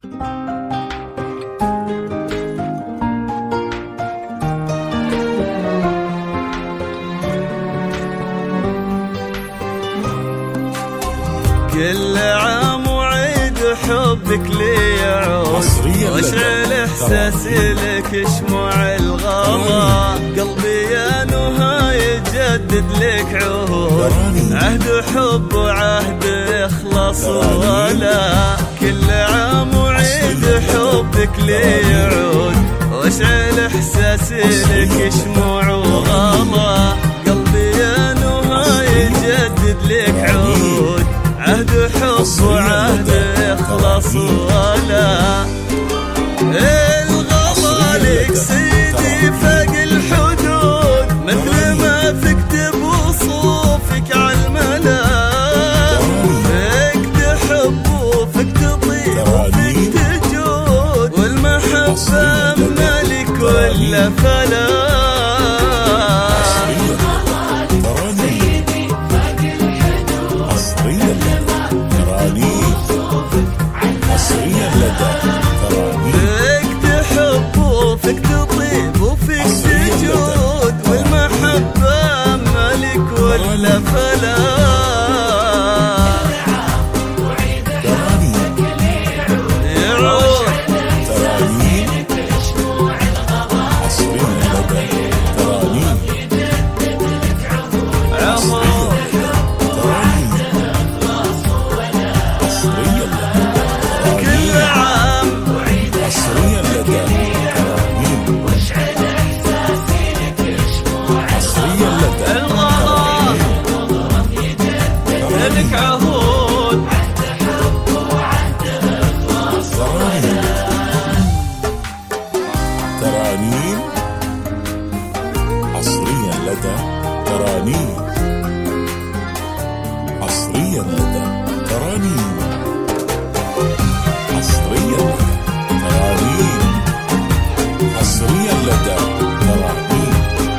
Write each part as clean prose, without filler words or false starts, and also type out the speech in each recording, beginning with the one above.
كل عام وعيد حبك لي يعود، واشعل احساسي لك يشمع الغلا، قلبي يا نهى يجدد لك عهود، عهد حب وعهد اخلاص ولا. كل عام وعيد حبك لي يعود، واشعل احساسي لك يشمع الغلا، قلبي يا نهى يجدد لك عهود، عهد حب وعهد اخلاص ولا. الغلا لك سيدي فاق الحدود، مثل ما فيك بوصوفك عالملا، فيك تحب وفيك تطيب وفيك تجود، والمحبة مالك ولا فلا. فيك تحب وفيك تطيب وفيك تجود، والمحبة مالك ولا فلا. ترانيم حصريا لدى ترانيم، حصريا لدى ترانيم، حصريا لدى ترانيم، حصريا لدى ترانيم،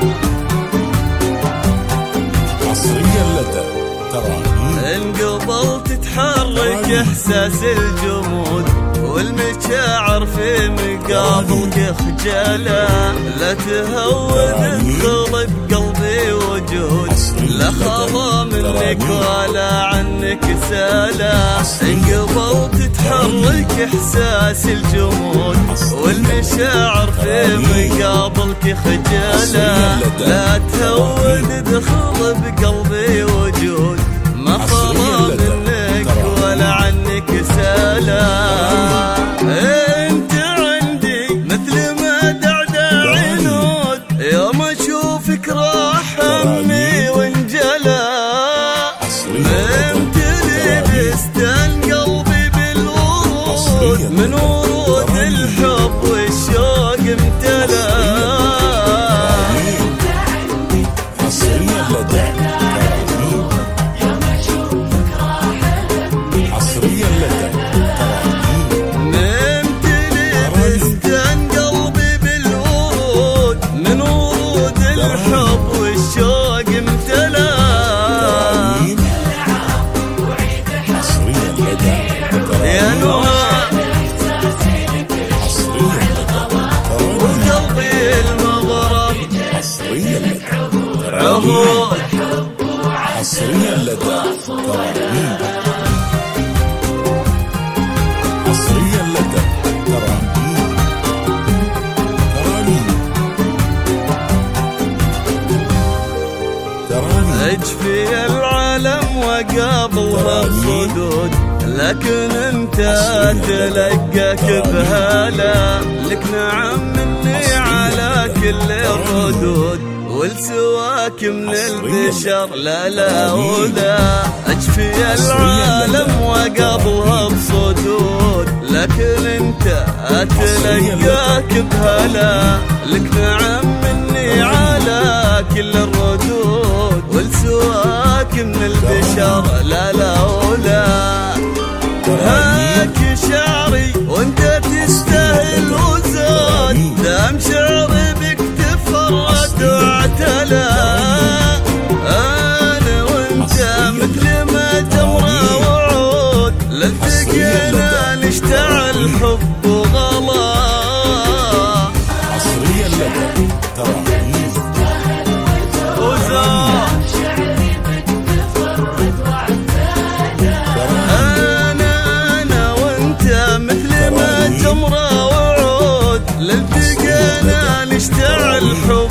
حصريا لدى ترانيم. انقبل تتحرك احساس الجمود، والمشاعر في مقابلك خجالة، لا تهود تخلط قلبي وجود، لا خضى منك ولا عنك سالة. انقبل تتحرك احساس الجمود، والمشاعر في مقابلك خجالة، لا تهود تخلط بقلبي وجود، ما خضى منك ولا عنك سالة. انت عندي مثل ما دعدع عنود، يوم اشوفك راح همي وانجلى، ممتلي بستان قلبي بالورود، من ورود الحب والشوق امتلى. حصريا لدى ترانيم، حصريا لدى حصريا لدى ترانيم، حصريا لدى ترانيم، ترانيم. اجفي العالم وقابلها بصدود، لكن انت تلقاك بهالة، لك نعم مني على كل الردود، والسواك من البشر لا لا ولا. اجفي العالم وقابلها بصدود، لكن انت اتلقاك بهلا، لك نعم مني على كل الردود، والسواك من البشر لا لا ولا. هاك شعري وانت تستاهل وزاد، دام شعري بك تفرد واعتلى، انا وانت مثل ما جمرة وعود، لالتقينا نشتعل الحب وغلا. حصريا لك ترانيم أنا وأنت مثل ما جمرة وعود، لالتقينا نشتعل حب